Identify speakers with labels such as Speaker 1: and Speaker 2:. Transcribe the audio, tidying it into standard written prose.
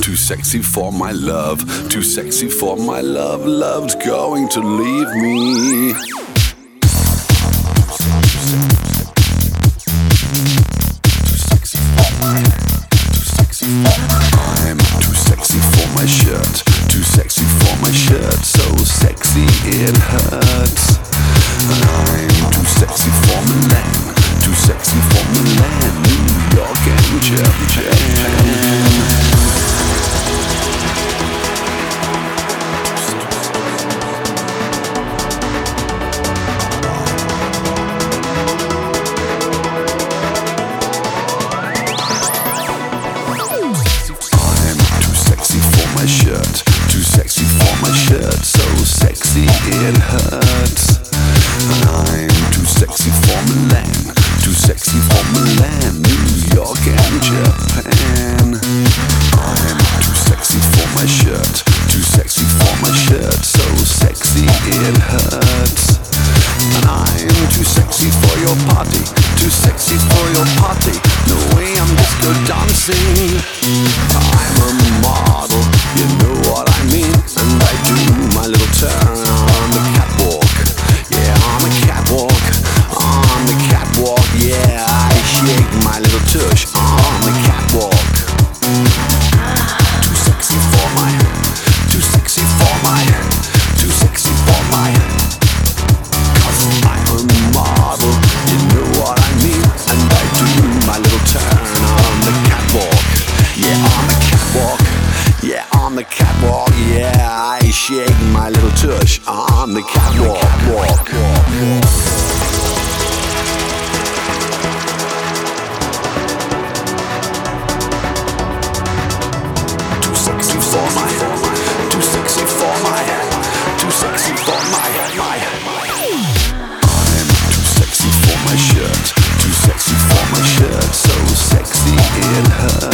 Speaker 1: too sexy for my love, too sexy for my love. Love's going to leave me. I'm too sexy for my shirt, too sexy for my shirt, so sexy it hurts. I'm too sexy for Milan, too sexy for Milan, New York and Japan. My shirt, too sexy for my shirt, so sexy it hurts. I'm too sexy for Milan, too sexy for Milan, New York and Japan. I'm too sexy for my shirt, too sexy for my shirt, so sexy it hurts. And I'm too sexy for your party, too sexy for your party, the way I'm disco dancing. I'm a model, you know what I mean, and I do my little turn on the catwalk. Yeah, on the catwalk, on the catwalk. Yeah, I shake my little tush on the catwalk. Too sexy for my, too sexy for my, too sexy for my. Cause I'm a model, you know what I mean, and I do my little turn on the catwalk. Yeah, on the catwalk. Yeah, on the catwalk, yeah, I shake my little tush on the catwalk. Too sexy for my, too sexy for my, too sexy for my. I'm too sexy for my shirt, too sexy for my shirt, so sexy it hurts.